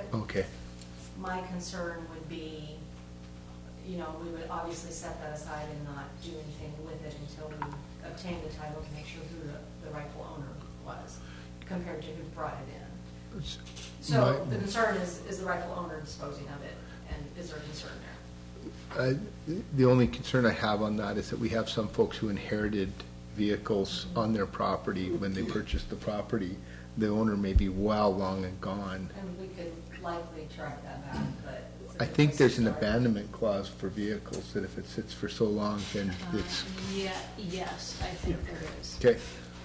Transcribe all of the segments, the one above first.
Okay. My concern would be, we would obviously set that aside and not do anything with it until we obtain the title to make sure who the rightful owner was, compared to who brought it in. So the concern is the rightful owner disposing of it, and is there a concern there? The only concern I have on that is that we have some folks who inherited vehicles on their property when they purchased the property. The owner may be well long and gone. And we could likely track that back, but I think there's an abandonment clause for vehicles that if it sits for so long, then it's... Yes, I think there is. Okay.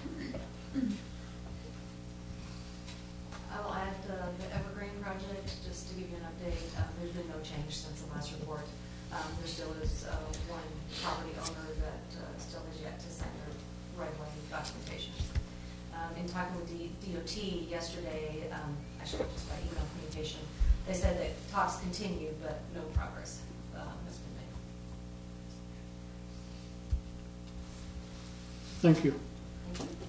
I will add the Evergreen project, just to give you an update. There's been no change since the last report. There still is one property owner that still has yet to sign their right-of-way documentation. In talking with DOT yesterday, actually just by email communication, they said that talks continue, but no progress has been made. Thank you. Thank you.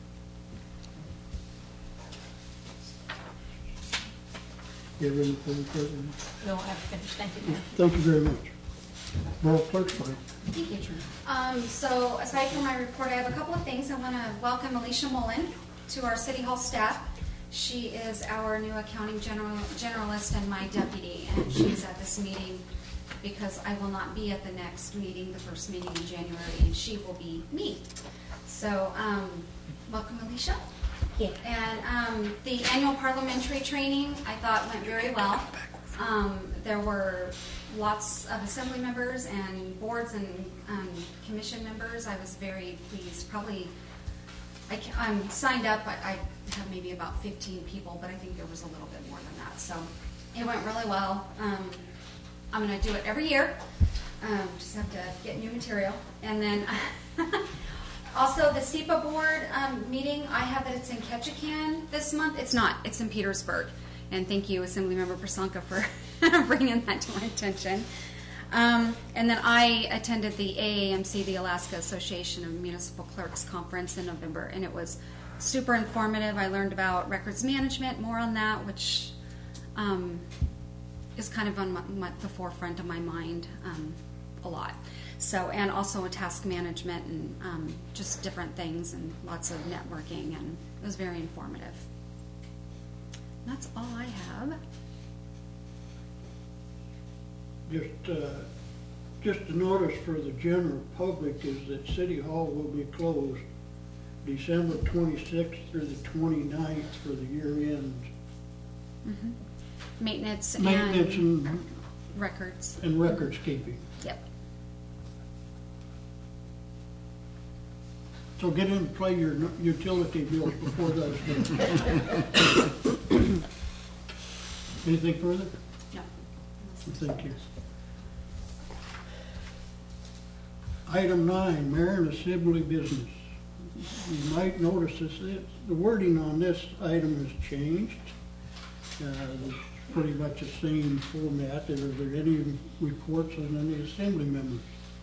You have anything further? No, I've finished. Thank you. Thank you very much. Well, clerk's fine. Thank you. So aside from my report, I have a couple of things. I want to welcome Alicia Mullen to our City Hall staff. She is our new accounting generalist and my deputy, and she's at this meeting because I will not be at the next meeting, the first meeting in January, and she will be me. So welcome, Alicia. Yeah. And the annual parliamentary training, I thought went very well. There were lots of assembly members and boards and commission members. I was very pleased. Probably, I'm signed up. I have maybe about 15 people, but I think there was a little bit more than that. So it went really well. I'm going to do it every year. Just have to get new material. And then also the SEPA board meeting, I have that it's in Ketchikan this month. It's not. It's in Petersburg. And thank you, Assemblymember Prasanka, for bringing that to my attention. And then I attended the AAMC, the Alaska Association of Municipal Clerks Conference in November, and it was super informative. I learned about records management, more on that, which is kind of on the forefront of my mind a lot. So, and also task management and just different things and lots of networking, and it was very informative. That's all I have. Just a notice for the general public is that City Hall will be closed December 26th through the 29th for the year end. Mm-hmm. Maintenance and records. And records keeping. Yep. So get in and play your utility bills before those done. Anything further? No. Thank you. Item 9, Mayor and Assembly business. You might notice the wording on this item has changed. It's pretty much the same format. Are there any reports on any Assembly members?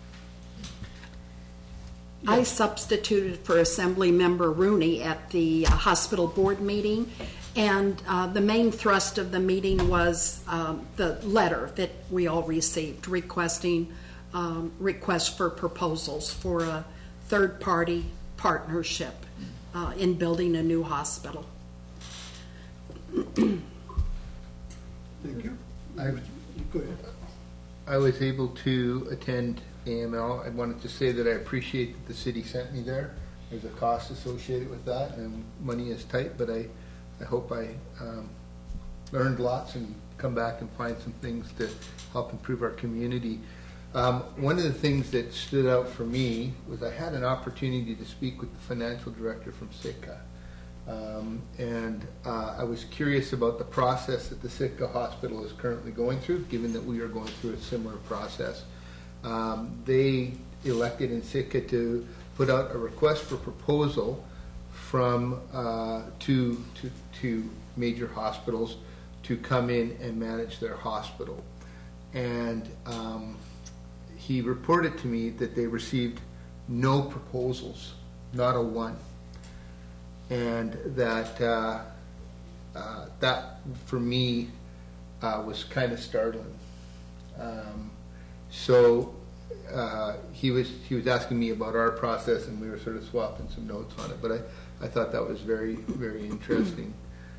I substituted for Assembly Member Rooney at the hospital board meeting, and the main thrust of the meeting was the letter that we all received requesting requests for proposals for a third-party partnership in building a new hospital. Thank you. Go ahead. I was able to attend AML. I wanted to say that I appreciate that the city sent me there. There's a cost associated with that, and money is tight, but I hope I learned lots and come back and find some things to help improve our community. One of the things that stood out for me was I had an opportunity to speak with the financial director from Sitka. And I was curious about the process that the Sitka Hospital is currently going through, given that we are going through a similar process. They elected in Sitka to put out a request for proposal from to major hospitals to come in and manage their hospital. And he reported to me that they received no proposals, not a one. And that that for me was kind of startling. So he was asking me about our process, and we were sort of swapping some notes on it. But I thought that was very, very interesting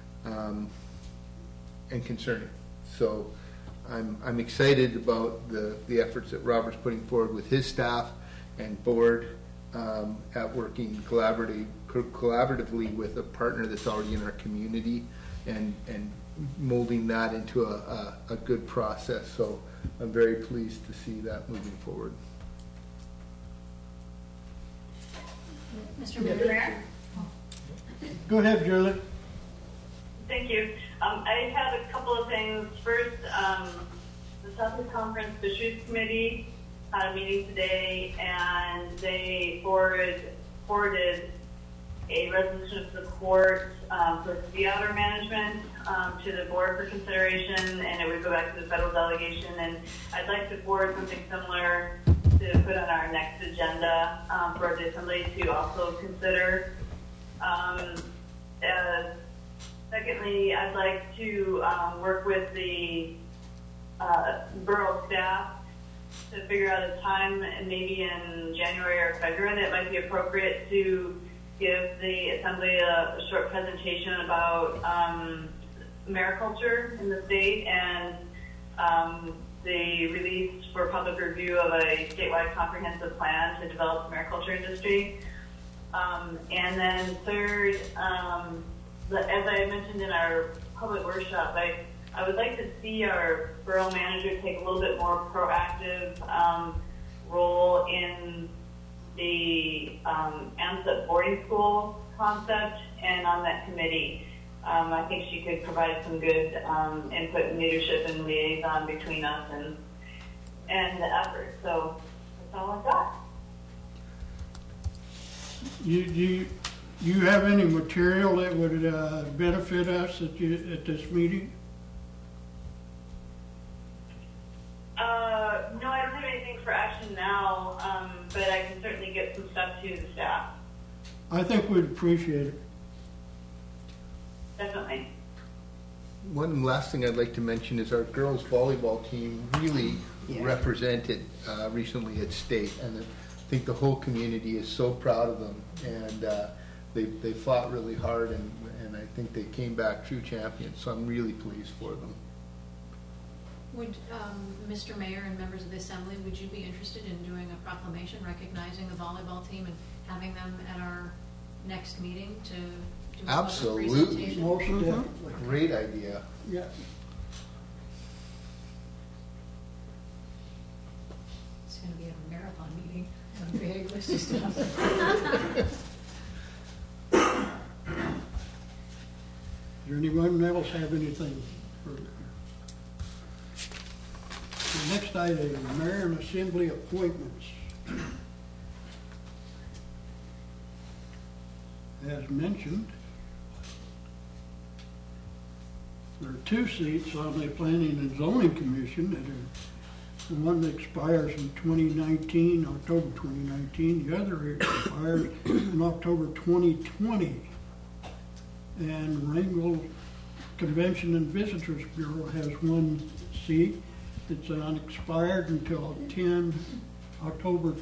and concerning. So I'm excited about the efforts that Robert's putting forward with his staff and board at working collaboratively with a partner that's already in our community and molding that into a good process. So I'm very pleased to see that moving forward. Mr. Mayor? Go ahead, Julie. Thank you. I have a couple of things. First, the Southeast Conference Fisheries Committee had a meeting today, and they forwarded a resolution of support for sea otter management to the board for consideration, and it would go back to the federal delegation. And I'd like to forward something similar to put on our next agenda for the Assembly to also consider. Secondly, I'd like to work with the borough staff to figure out a time, and maybe in January or February, that might be appropriate to give the Assembly a short presentation about mariculture in the state and the release for public review of a statewide comprehensive plan to develop the mariculture industry. And then third, as I mentioned in our public workshop, I would like to see our borough manager take a little bit more proactive role in the AMSUP boarding school concept and on that committee. I think she could provide some good input and leadership and liaison between us and the effort. So that's all I've got. You have any material that would benefit us at this meeting? No, I don't have anything for action now, but I can certainly get some stuff to the staff. I think we'd appreciate it. Definitely. One last thing I'd like to mention is our girls volleyball team really represented recently at state, and I think the whole community is so proud of them, and they fought really hard, and I think they came back true champions, so I'm really pleased for them. Would, Mr. Mayor and members of the Assembly, would you be interested in doing a proclamation recognizing the volleyball team and having them at our next meeting to do a public Absolutely. presentation? Most definitely. Great idea. Yeah. It's going to be a marathon meeting, a big list of stuff. Does anyone else have anything further? The next item, Mayor and Assembly appointments. As mentioned, there are two seats on the Planning and Zoning Commission that are, the one that expires in 2019, October 2019, the other expires in October 2020. And Wrangell Convention and Visitors Bureau has one seat that's unexpired until October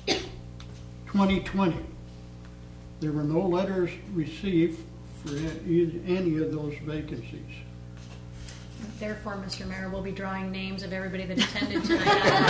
2020. There were no letters received for any of those vacancies. Therefore, Mr. Mayor, we'll be drawing names of everybody that attended tonight.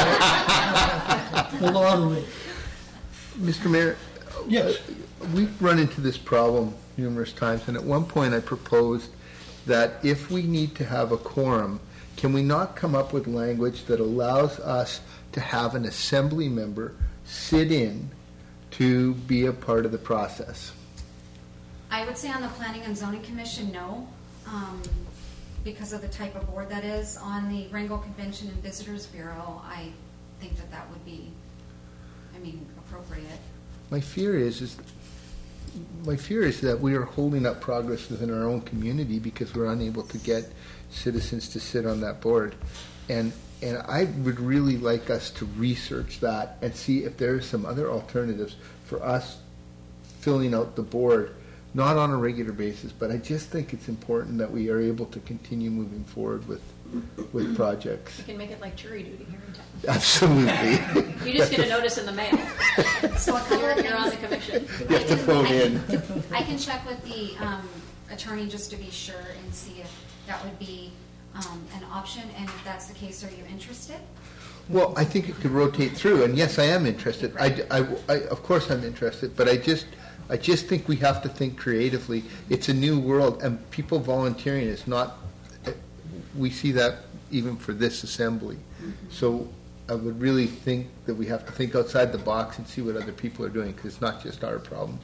Hold on. Mr. Mayor, Yes. we've run into this problem numerous times, and at one point I proposed that if we need to have a quorum, can we not come up with language that allows us to have an assembly member sit in to be a part of the process? I would say on the Planning and Zoning Commission, no, because of the type of board that is. On the Wrangell Convention and Visitors Bureau, I think that would be, appropriate. My fear is that we are holding up progress within our own community because we're unable to get citizens to sit on that board. And I would really like us to research that and see if there are some other alternatives for us filling out the board, not on a regular basis, but I just think it's important that we are able to continue moving forward with projects. You can make it like jury duty here in town. Absolutely. You just get a notice in the mail. So a couple of You're on the things. commission. You have to phone in. I can check with the attorney just to be sure and see if that would be an option, and if that's the case, are you interested? Well, I think it could rotate through, and yes, I am interested. Of course I'm interested, but I just think we have to think creatively. It's a new world, and people volunteering is not, we see that even for this assembly. So I would really think that we have to think outside the box and see what other people are doing, because it's not just our problem.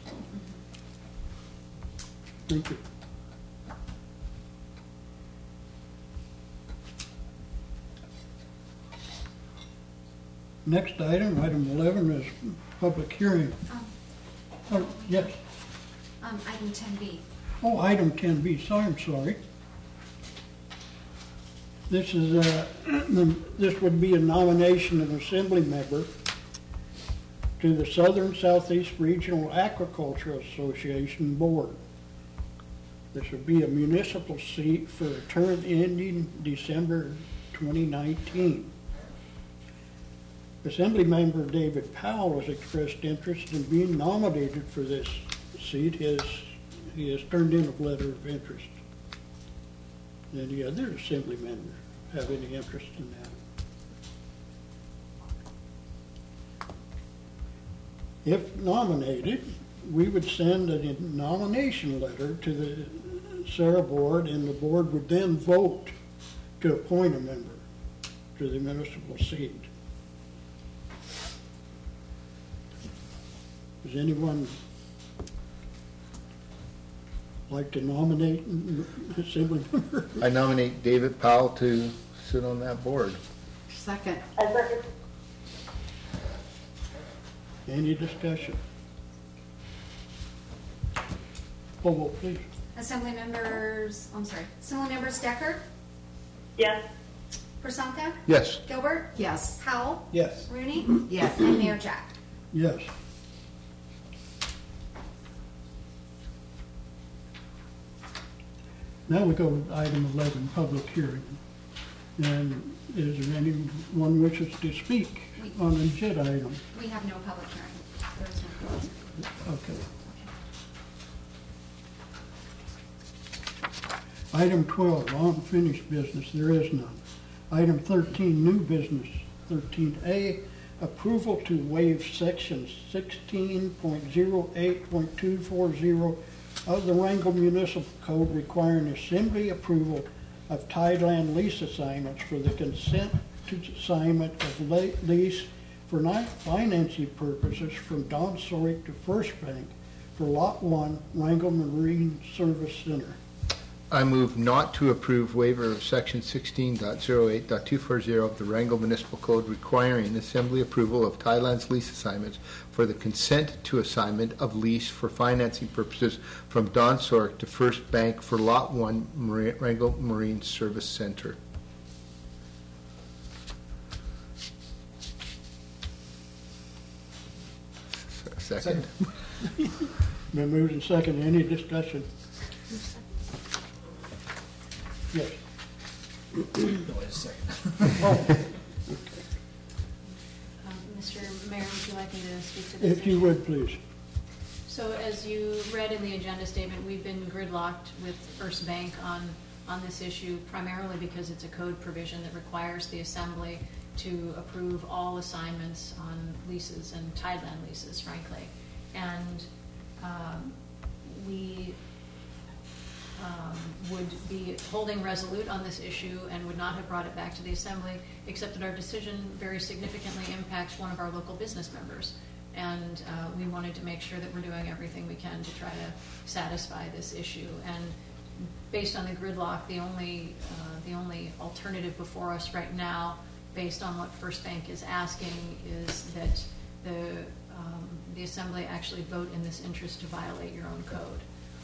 Thank you. Next item, item 11, is public hearing. Oh, yes. Item 10B. Oh, item 10B, sorry, I'm sorry. This is, this would be a nomination of an assembly member to the Southern Southeast Regional Aquaculture Association Board. This would be a municipal seat for a term ending December 2019. Assembly member David Powell has expressed interest in being nominated for this seat. He has turned in a letter of interest. Any other assembly members have any interest in that? If nominated, we would send a nomination letter to the Sarah board, and the board would then vote to appoint a member to the municipal seat. Does anyone like to nominate an assembly member? I nominate David Powell to sit on that board. Second. Any discussion? Poll vote, please. Assembly members Deckard, Yes. Persunka, Yes. Gilbert, Yes. Powell, Yes. Rooney, Yes. and Mayor Jack. Yes. Now we go to item 11, public hearing. And is there anyone wishes to speak on the agenda item? We have no public hearing. There is no public hearing. Okay. Item 12, unfinished business, there is none. Item 13, new business. 13A, approval to waive section 16.08.240 of the Wrangell Municipal Code requiring assembly approval of tideland lease assignments for the consent to assignment of lease for financing purposes from Don Sorick to First Bank for Lot 1, Wrangell Marine Service Center. I move not to approve waiver of section 16.08.240 of the Wrangell Municipal Code requiring assembly approval of Tidelands lease assignments for the consent to assignment of lease for financing purposes from Don Sorick to First Bank for Lot 1, Wrangell Marine Service Center. Second. Been moved and seconded. Any discussion? Yes. No, wait a second. Mr. Mayor, would you like me to speak to this? If you would, please. So as you read in the agenda statement, we've been gridlocked with First Bank on this issue, primarily because it's a code provision that requires the assembly to approve all assignments on leases and tideland leases, frankly. And we would be holding resolute on this issue and would not have brought it back to the assembly, except that our decision very significantly impacts one of our local business members. And we wanted to make sure that we're doing everything we can to try to satisfy this issue. And based on the gridlock, the only alternative before us right now, based on what First Bank is asking, is that the assembly actually vote in this interest to violate your own code.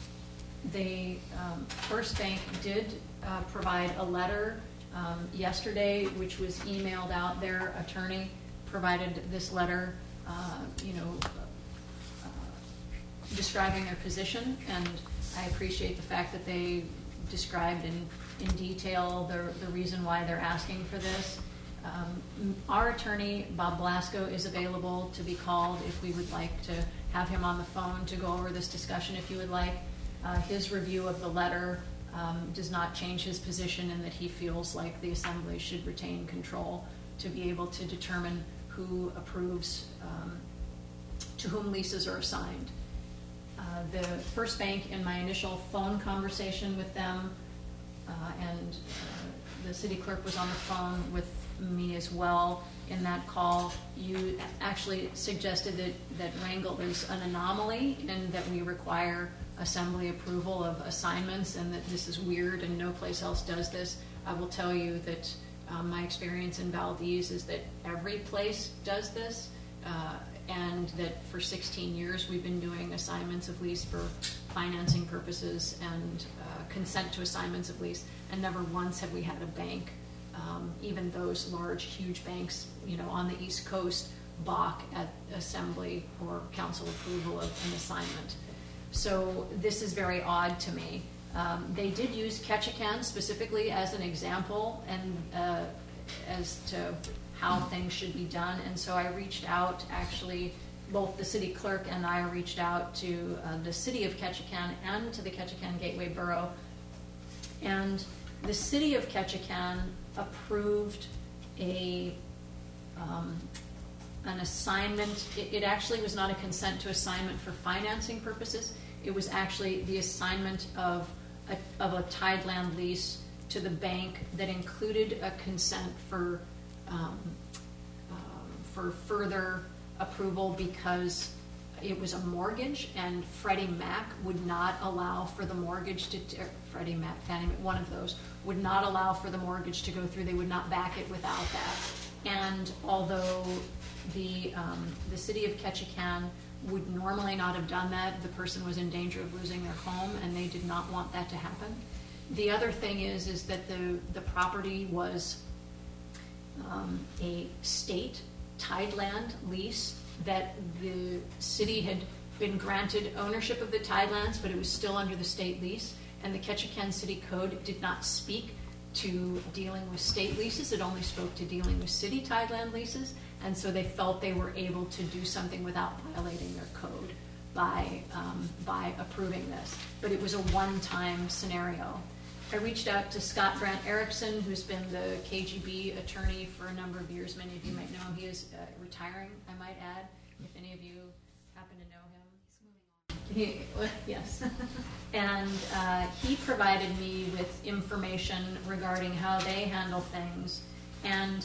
First Bank did provide a letter yesterday, which was emailed out. Their attorney provided this letter, describing their position, and I appreciate the fact that they described in detail the reason why they're asking for this. Our attorney, Bob Blasco, is available to be called if we would like to have him on the phone to go over this discussion if you would like. His review of the letter does not change his position in that he feels like the Assembly should retain control to be able to determine who approves, to whom leases are assigned. The First Bank, in my initial phone conversation with them, and the city clerk was on the phone with me as well in that call, you actually suggested that Wrangell is an anomaly and that we require Assembly approval of assignments and that this is weird and no place else does this. I will tell you that my experience in Valdez is that every place does this, and that for 16 years we've been doing assignments of lease for financing purposes and consent to assignments of lease, and never once have we had a bank, even those large, huge banks, on the East Coast, balk at Assembly or council approval of an assignment. So this is very odd to me. They did use Ketchikan specifically as an example and as to how things should be done. And so I reached out, actually, both the city clerk and I reached out to the city of Ketchikan and to the Ketchikan Gateway Borough. And the city of Ketchikan approved an assignment. It actually was not a consent to assignment for financing purposes. It was actually the assignment of a tideland lease to the bank that included a consent for further approval because it was a mortgage, and Freddie Mac would not allow for the mortgage to, Freddie Mac, Fannie Mae, one of those, would not allow for the mortgage to go through. They would not back it without that. And although the city of Ketchikan would normally not have done that, the person was in danger of losing their home, and they did not want that to happen. The other thing is that the property was a state tideland lease that the city had been granted ownership of the tidelands, but it was still under the state lease, and the Ketchikan City Code did not speak to dealing with state leases. It only spoke to dealing with city tideland leases, and so they felt they were able to do something without violating their code by approving this. But it was a one-time scenario. I reached out to Scott Grant Erickson, who's been the KGB attorney for a number of years. Many of you might know him. He is retiring, I might add, if any of you happen to know him. Yes. And he provided me with information regarding how they handle things. And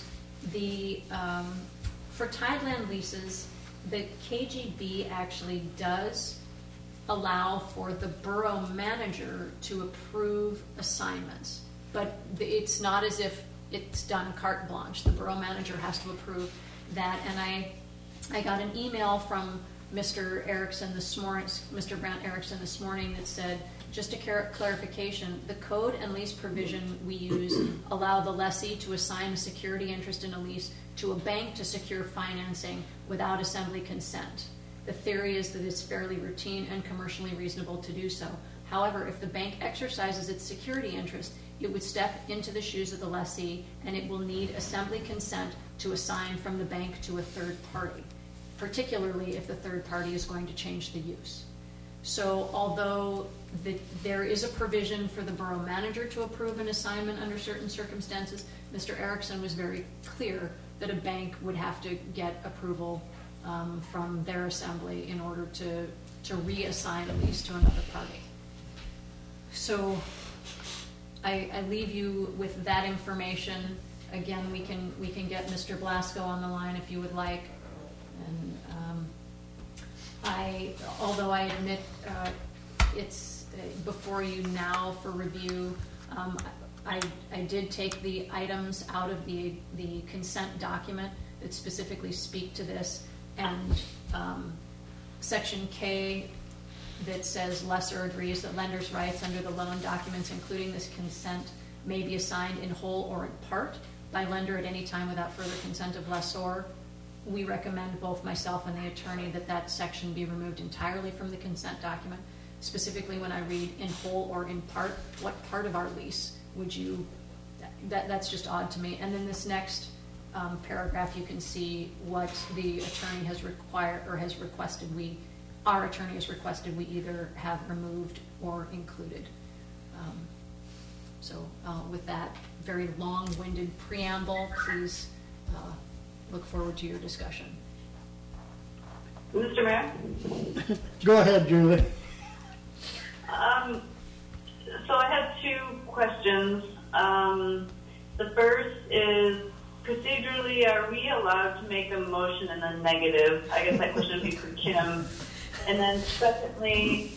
for tideland leases, the KGB actually does allow for the borough manager to approve assignments. But it's not as if it's done carte blanche. The borough manager has to approve that. And I got an email from Mr. Erickson this morning, Mr. Grant Erickson this morning, that said, just a clarification, the code and lease provision we use allow the lessee to assign a security interest in a lease to a bank to secure financing without Assembly consent. The theory is that it's fairly routine and commercially reasonable to do so. However, if the bank exercises its security interest, it would step into the shoes of the lessee, and it will need Assembly consent to assign from the bank to a third party, particularly if the third party is going to change the use. So although there is a provision for the borough manager to approve an assignment under certain circumstances, Mr. Erickson was very clear that a bank would have to get approval from their assembly in order to reassign a lease to another party. So I leave you with that information. Again, we can get Mr. Blasco on the line if you would like. And although I admit it's before you now for review, I did take the items out of the consent document that specifically speak to this, and Section K that says lessor agrees that lender's rights under the loan documents, including this consent, may be assigned in whole or in part by lender at any time without further consent of lessor. we recommend, both myself and the attorney, that that section be removed entirely from the consent document. Specifically, when I read in whole or in part, what part of our lease would you, that's just odd to me. And then this next paragraph, you can see what the attorney has required, or has requested our attorney has requested we either have removed or included. So with that very long-winded preamble, please look forward to your discussion. Mr. Mayor? Go ahead, Julie. So I have two questions. The first is, procedurally, are we allowed to make a motion in the negative? I guess that question would be for Kim. And then secondly,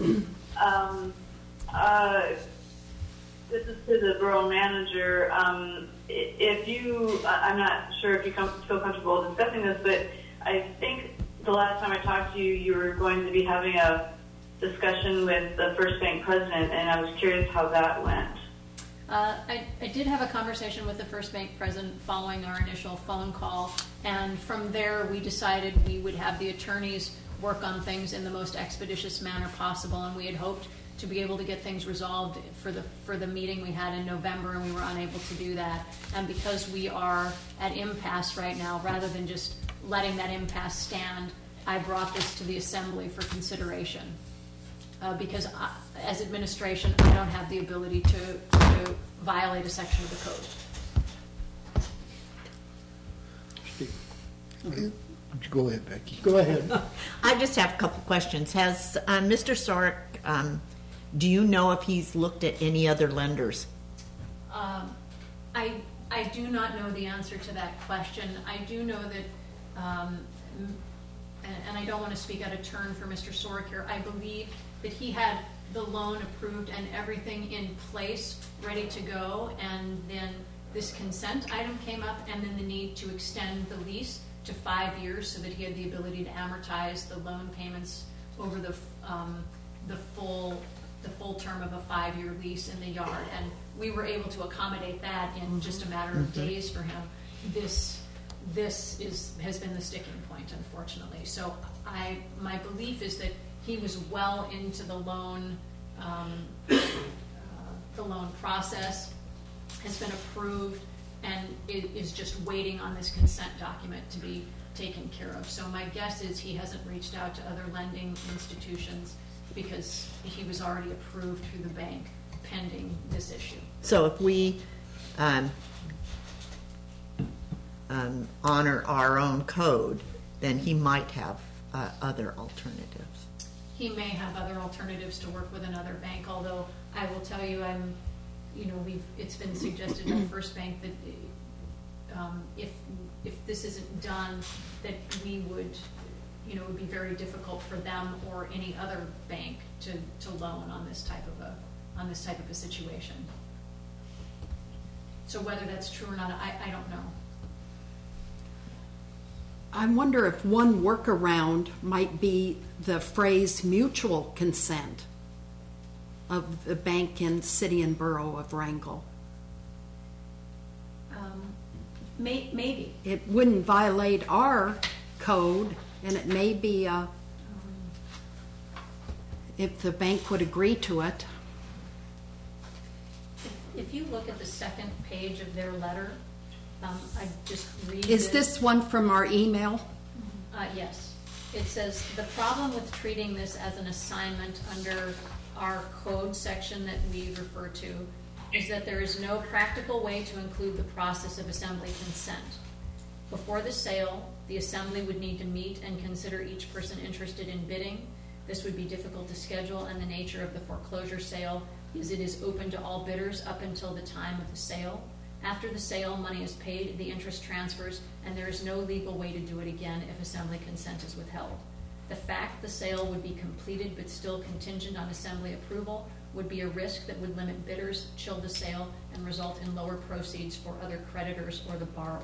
this is to the borough manager. If you, I'm not sure if you feel comfortable discussing this, but I think the last time I talked to you, you were going to be having a discussion with the First Bank president, and I was curious how that went. I did have a conversation with the First Bank president following our initial phone call, and from there we decided we would have the attorneys work on things in the most expeditious manner possible, and we had hoped to be able to get things resolved for the meeting we had in November, and we were unable to do that. And because we are at impasse right now, rather than just letting that impasse stand, I brought this to the Assembly for consideration. Because as administration, I don't have the ability to violate a section of the code. Go ahead, Becky. Go ahead. I just have a couple questions. Has Mr. Sorek, do you know if he's looked at any other lenders? I do not know the answer to that question. I do know that, and I don't want to speak out of turn for Mr. Sorek here, I believe that he had the loan approved and everything in place, ready to go, and then this consent item came up, and then the need to extend the lease to 5 years so that he had the ability to amortize the loan payments over the full term of a 5-year lease in the yard. And we were able to accommodate that in just a matter of days for him. This has been the sticking point, unfortunately. So my belief is that he was well into the loan process, has been approved, and is just waiting on this consent document to be taken care of. So my guess is he hasn't reached out to other lending institutions because he was already approved through the bank pending this issue. So if we honor our own code, then he might have other alternatives. He may have other alternatives to work with another bank, although I will tell you, it's been suggested by First Bank that if this isn't done, that we would, it would be very difficult for them or any other bank to loan on this type of a situation. So whether that's true or not, I don't know. I wonder if one workaround might be the phrase mutual consent of the bank and city and borough of Wrangell. Maybe. It wouldn't violate our code, and it may be, if the bank would agree to it. If you look at the second page of their letter, I just read Is this one from our email? Yes. It says, the problem with treating this as an assignment under our code section that we refer to is that there is no practical way to include the process of assembly consent. Before the sale, the assembly would need to meet and consider each person interested in bidding. This would be difficult to schedule, and the nature of the foreclosure sale is it is open to all bidders up until the time of the sale. After the sale, money is paid, the interest transfers, and there is no legal way to do it again if assembly consent is withheld. The fact the sale would be completed but still contingent on assembly approval would be a risk that would limit bidders, chill the sale, and result in lower proceeds for other creditors or the borrower.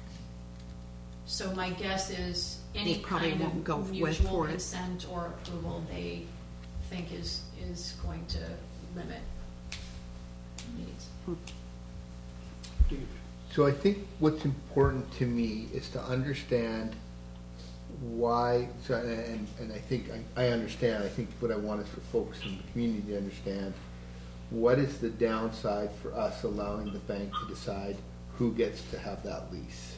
So my guess is any kind of mutual consent or approval they think is going to limit needs. So I think what's important to me is to understand why, and I think I understand. I think what I want is for folks in the community to understand what is the downside for us allowing the bank to decide who gets to have that lease.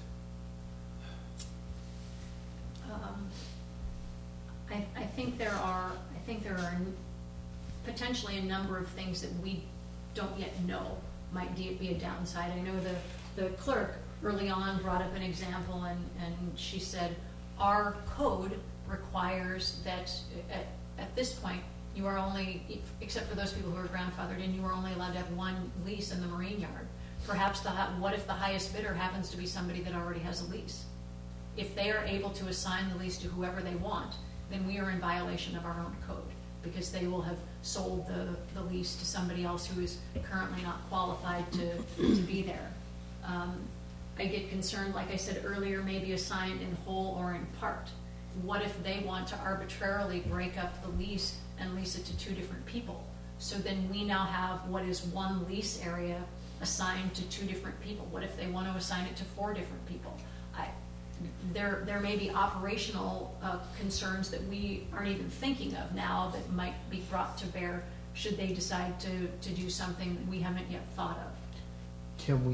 I think there are potentially a number of things that we don't yet know might be a downside. I know the clerk early on brought up an example, and she said, our code requires that at this point, you are only, except for those people who are grandfathered in, you are only allowed to have one lease in the marine yard. Perhaps what if the highest bidder happens to be somebody that already has a lease? If they are able to assign the lease to whoever they want, then we are in violation of our own code, because they will have sold the lease to somebody else who is currently not qualified to be there. I get concerned, like I said earlier, maybe assigned in whole or in part. What if they want to arbitrarily break up the lease and lease it to two different people? So then we now have what is one lease area assigned to two different people. What if they want to assign it to 4 different people? There may be operational concerns that we aren't even thinking of now that might be brought to bear should they decide to do something that we haven't yet thought of. Can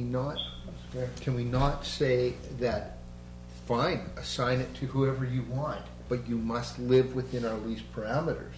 we not say that, fine, assign it to whoever you want, but you must live within our lease parameters?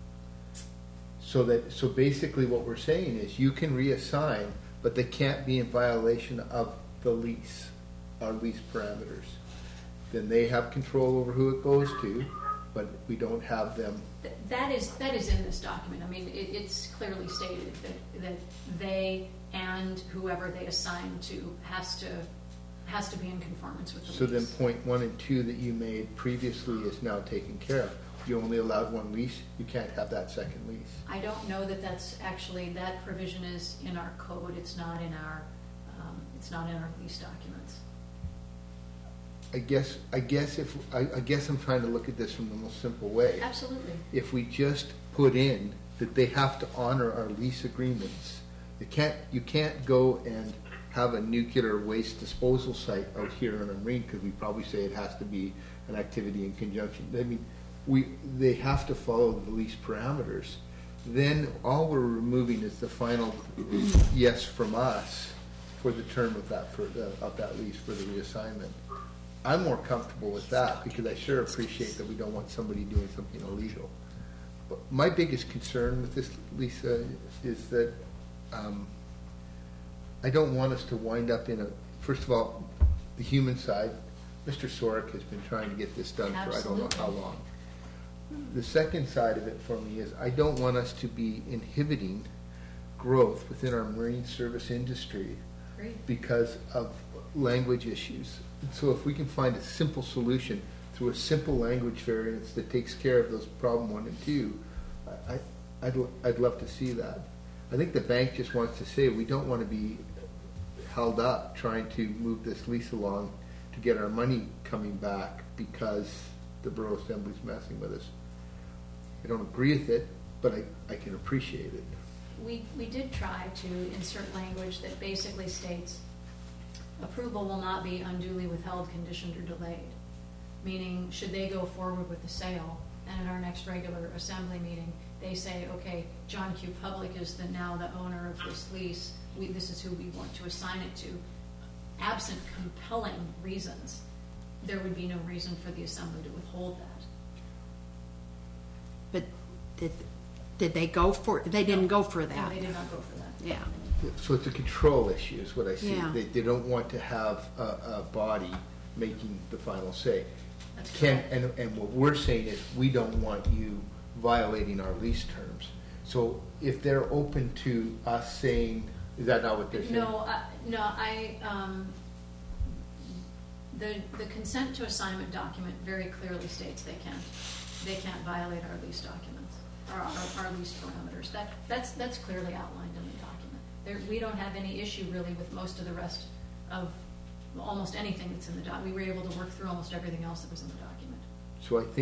So basically what we're saying is you can reassign, but they can't be in violation of the lease, our lease parameters. Then they have control over who it goes to, but we don't have them. That is in this document. I mean, it's clearly stated that they and whoever they assign to has to be in conformance with the lease. So then point 1 and 2 that you made previously is now taken care of. You only allowed one lease, you can't have that second lease. I don't know that that's actually, that provision is in our code. It's not in our lease documents. I guess I'm trying to look at this from the most simple way. Absolutely. If we just put in that they have to honor our lease agreements, you can't go and have a nuclear waste disposal site out here on a marine, because we probably say it has to be an activity in conjunction. I mean, they have to follow the lease parameters. Then all we're removing is the final yes from us for the term of that lease for the reassignment. I'm more comfortable with that because I sure appreciate that we don't want somebody doing something illegal. But my biggest concern with this, Lisa, is that I don't want us to wind up in first of all, the human side. Mr. Sorek has been trying to get this done for I don't know how long. The second side of it for me is I don't want us to be inhibiting growth within our marine service industry because of language issues. And so if we can find a simple solution through a simple language variance that takes care of those problem 1 and 2, I'd love to see that. I think the bank just wants to say we don't want to be held up trying to move this lease along to get our money coming back because the Borough Assembly's messing with us. I don't agree with it, but I can appreciate it. We did try to insert language that basically states approval will not be unduly withheld, conditioned, or delayed. Meaning, should they go forward with the sale, and at our next regular assembly meeting, they say, okay, John Q. Public is now the owner of this lease. This is who we want to assign it to. Absent compelling reasons, there would be no reason for the assembly to withhold that. But did they go for? They didn't go for that. No, they did not go for that. Yeah. So it's a control issue is what I see. Yeah. They don't want to have a body making the final say. That's And what we're saying is we don't want you violating our lease terms. So if they're open to us saying, is that not what they're saying? The consent to assignment document very clearly states they can't violate our lease documents, or our lease parameters. That's clearly outlined in the document. We don't have any issue really with most of the rest of almost anything that's in the document. We were able to work through almost everything else that was in the document. So I think